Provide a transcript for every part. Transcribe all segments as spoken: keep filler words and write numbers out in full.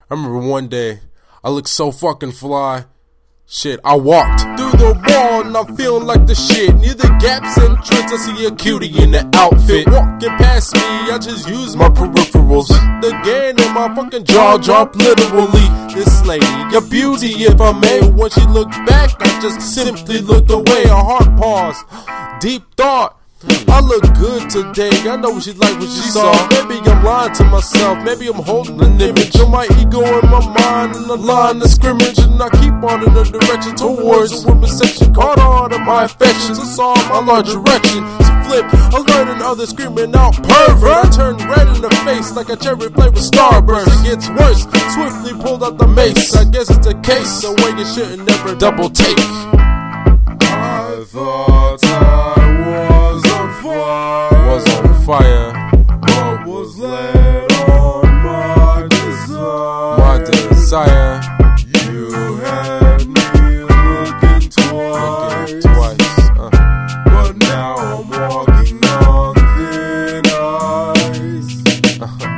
I remember one day, I looked so fucking fly. Shit, I walked through the wall and I'm feeling like the shit. Near the gaps and tricks, I see a cutie in the outfit. Walking past me, I just use my peripherals. The gain in my fucking jaw drop literally. This lady, a beauty if I may. When she looked back, I just simply looked away. A heart pause, deep thought. I look good today, I know what she like what she saw. Maybe I'm lying to myself, maybe I'm holding an image of my ego in my mind, and the line of scrimmage. And I keep on in the direction towards the women's section. Caught on to my affections, I saw my large direction. She flipped, I was learning others screaming out pervert. I turned red in the face like a cherry flavored Starburst. It gets worse, swiftly pulled out the mace. I guess it's the case, the way you shouldn't never double take. I thought I was on fire, was on fire, but was led on my desire. My desire. You had me looking twice, looking twice uh. but now I'm walking on thin ice. uh-huh.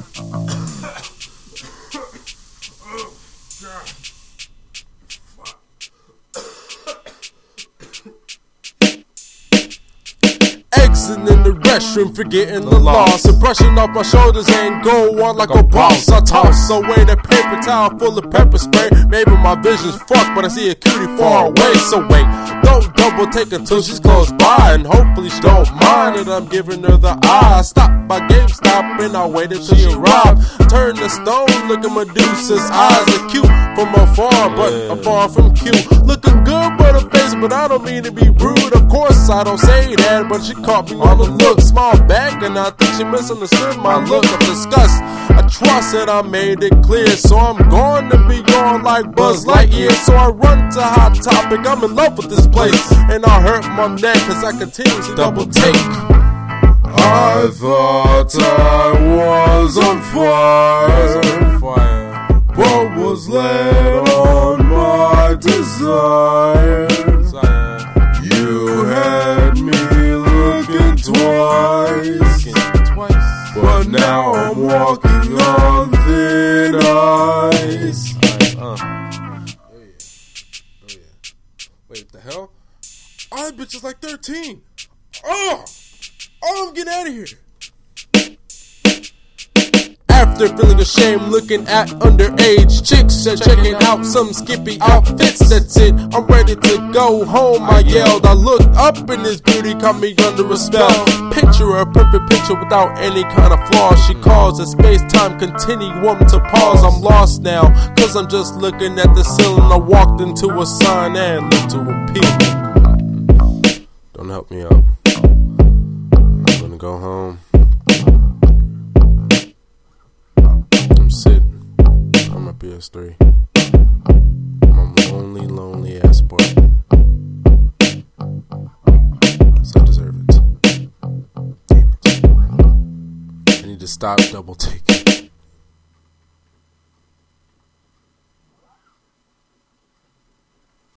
Exiting in the restroom, forgetting the loss, and brushing off my shoulders and go on like a boss. I toss away the paper towel full of pepper spray. Maybe my vision's fucked, but I see a cutie far away. So wait, don't double take until she's close by, and hopefully she don't mind that I'm giving her the eye. I stopped by GameStop and I waited till she arrived. Turned to stone, look at Medusa's eyes are cute from afar, but I'm far from cute. Looking good but her face, but I don't mean to be rude. Of course I don't say that, but she caught me on the look. Smile back and I think she misunderstood my look of disgust. I trust that I made it clear, so I'm going to be on like Buzz Lightyear. So I run to Hot Topic, I'm in love with this place, and I hurt my neck cause I continuously double take. I thought I was on fire, was on fire, but was led on my desire. desire. You had me looking twice, looking twice, but now I'm walking on thin ice. Alright, uh. Oh yeah, oh yeah. Wait, what the hell? Oh, that bitch is like thirteen. Oh! Oh, I'm getting out of here. After feeling ashamed, looking at underage chicks and checking out some skimpy outfits. That's it, I'm ready to go home. I yelled, I looked up and this beauty caught me under a spell. Picture a perfect picture without any kind of flaws. She calls a space-time continuum to pause. I'm lost now, cause I'm just looking at the ceiling. I walked into a sign and looked to a peak. Don't help me out. I'm gonna go home. I'm sitting on my P S three. I'm a lonely, lonely ass boy. So I deserve it. Damn it. I need to stop double taking.